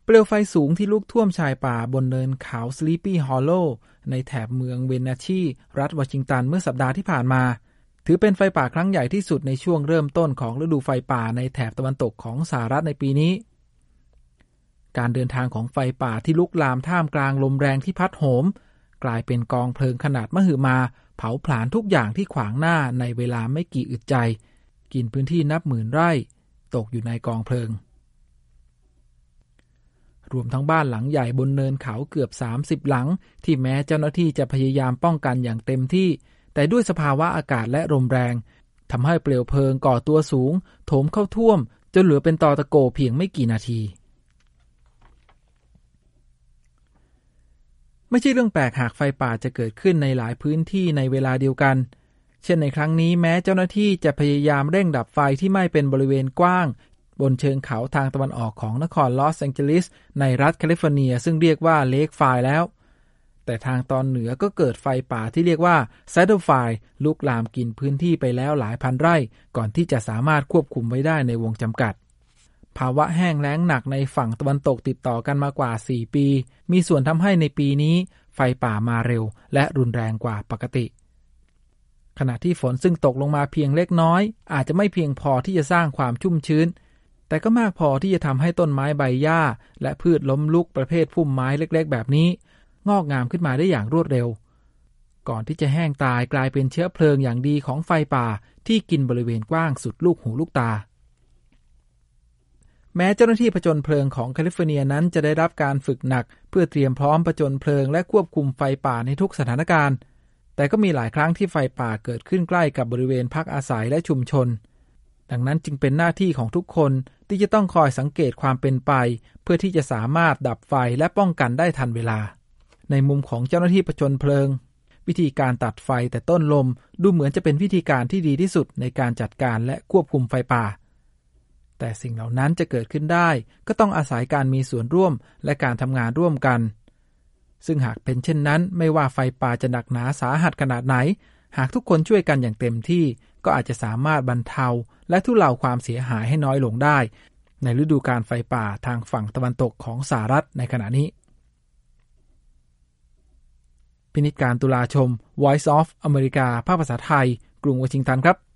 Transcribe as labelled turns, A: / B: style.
A: ลวไฟสูงที่ลุกท่วมชายป่าบนเนินเขา Sleepy Hollow ในแถบเมืองเวนนาชีรัฐวอชิงตันเมื่อสัปดาห์ที่ผ่านมาถือเป็นไฟป่าครั้งใหญ่ที่สุดในช่วงเริ่มต้นของฤดูไฟป่าในแถบตะวันตกของสหรัฐในปีนี้การเดินทางของไฟป่าที่ลุกลามท่ามกลางลมแรงที่พัดโหมกลายเป็นกองเพลิงขนาดมหึมาเผาผลาญทุกอย่างที่ขวางหน้าในเวลาไม่กี่อึดใจกินพื้นที่นับหมื่นไร่ตกอยู่ในกองเพลิงรวมทั้งบ้านหลังใหญ่บนเนินเขาเกือบ30หลังที่แม้เจ้าหน้าที่จะพยายามป้องกันอย่างเต็มที่แต่ด้วยสภาวะอากาศและลมแรงทำให้เปลวเพลิงก่อตัวสูงโถมเข้าท่วมจนเหลือเป็นตอตะโกเพียงไม่กี่นาทีไม่ใช่เรื่องแปลกหากไฟป่าจะเกิดขึ้นในหลายพื้นที่ในเวลาเดียวกันเช่นในครั้งนี้แม้เจ้าหน้าที่จะพยายามเร่งดับไฟที่ไหม้เป็นบริเวณกว้างบนเชิงเขาทางตะวันออกของนครลอสแองเจลิสในรัฐแคลิฟอร์เนียซึ่งเรียกว่าเลคไฟแล้วแต่ทางตอนเหนือก็เกิดไฟป่าที่เรียกว่าแซดเดิลไฟลุกลามกินพื้นที่ไปแล้วหลายพันไร่ก่อนที่จะสามารถควบคุมไว้ได้ในวงจำกัดภาวะแห้งแล้งหนักในฝั่งตะวันตกติดต่อกันมากว่า4ปีมีส่วนทำให้ในปีนี้ไฟป่ามาเร็วและรุนแรงกว่าปกติขณะที่ฝนซึ่งตกลงมาเพียงเล็กน้อยอาจจะไม่เพียงพอที่จะสร้างความชุ่มชื้นแต่ก็มากพอที่จะทำให้ต้นไม้ใบหญ้าและพืชล้มลุกประเภทพุ่มไม้เล็กๆแบบนี้งอกงามขึ้นมาได้อย่างรวดเร็วก่อนที่จะแห้งตายกลายเป็นเชื้อเพลิงอย่างดีของไฟป่าที่กินบริเวณกว้างสุดลูกหูลูกตาแม้เจ้าหน้าที่ผจญเพลิงของแคลิฟอร์เนียนั้นจะได้รับการฝึกหนักเพื่อเตรียมพร้อมผจญเพลิงและควบคุมไฟป่าในทุกสถานการณ์แต่ก็มีหลายครั้งที่ไฟป่าเกิดขึ้นใกล้กับบริเวณพักอาศัยและชุมชนดังนั้นจึงเป็นหน้าที่ของทุกคนที่จะต้องคอยสังเกตความเป็นไปเพื่อที่จะสามารถดับไฟและป้องกันได้ทันเวลาในมุมของเจ้าหน้าที่ผจญเพลิงวิธีการตัดไฟแต่ต้นลมดูเหมือนจะเป็นวิธีการที่ดีที่สุดในการจัดการและควบคุมไฟป่าแต่สิ่งเหล่านั้นจะเกิดขึ้นได้ก็ต้องอาศัยการมีส่วนร่วมและการทำงานร่วมกันซึ่งหากเป็นเช่นนั้นไม่ว่าไฟป่าจะหนักหนาสาหัสขนาดไหนหากทุกคนช่วยกันอย่างเต็มที่ก็อาจจะสามารถบรรเทาและทุเลาความเสียหายให้น้อยลงได้ในฤดูกาลไฟป่าทางฝั่งตะวันตกของสหรัฐในขณะนี้พินิจการตุลาชม Voice of America ภาคภาษาไทยกรุงวอชิงตันครับ